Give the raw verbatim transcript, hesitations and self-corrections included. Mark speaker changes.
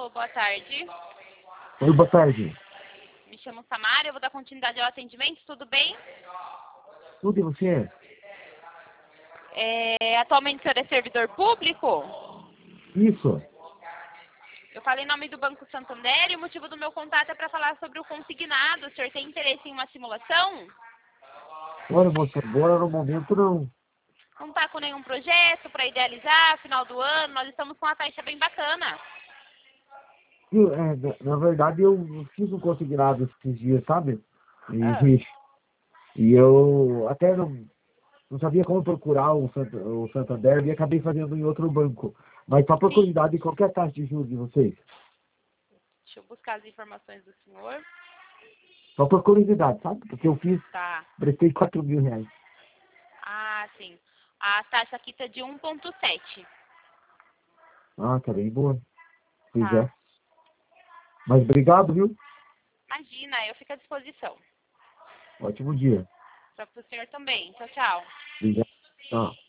Speaker 1: Alô, boa tarde.
Speaker 2: Oi, boa tarde.
Speaker 1: Me chamo Samara, eu vou dar continuidade ao atendimento, tudo bem?
Speaker 2: Tudo e você?
Speaker 1: É, atualmente o senhor é servidor público?
Speaker 2: Isso.
Speaker 1: Eu falei em nome do Banco Santander e o motivo do meu contato é para falar sobre o consignado. O senhor tem interesse em uma simulação?
Speaker 2: Olha, moça, agora no momento não.
Speaker 1: Não está com nenhum projeto para idealizar, final do ano? Nós estamos com uma taxa bem bacana.
Speaker 2: Eu, é, na, na verdade, eu fiz um consignado esses dias, sabe?
Speaker 1: Ah,
Speaker 2: E, e eu até não, não sabia como procurar o, Sant, o Santander e acabei fazendo em outro banco. Mas só por
Speaker 1: sim.
Speaker 2: curiosidade, qual que é a taxa de juros de vocês?
Speaker 1: Deixa eu buscar as informações do senhor.
Speaker 2: Só por curiosidade, sabe? Porque eu fiz,
Speaker 1: Tá.
Speaker 2: prestei quatro mil reais.
Speaker 1: Ah, sim. A taxa aqui está de um vírgula sete.
Speaker 2: Ah, tá bem boa. Pois
Speaker 1: Tá.
Speaker 2: é. Mas obrigado, viu?
Speaker 1: Imagina, eu fico à disposição.
Speaker 2: Ótimo dia.
Speaker 1: Para o senhor também. Tchau, tchau.
Speaker 2: Obrigado. Tá.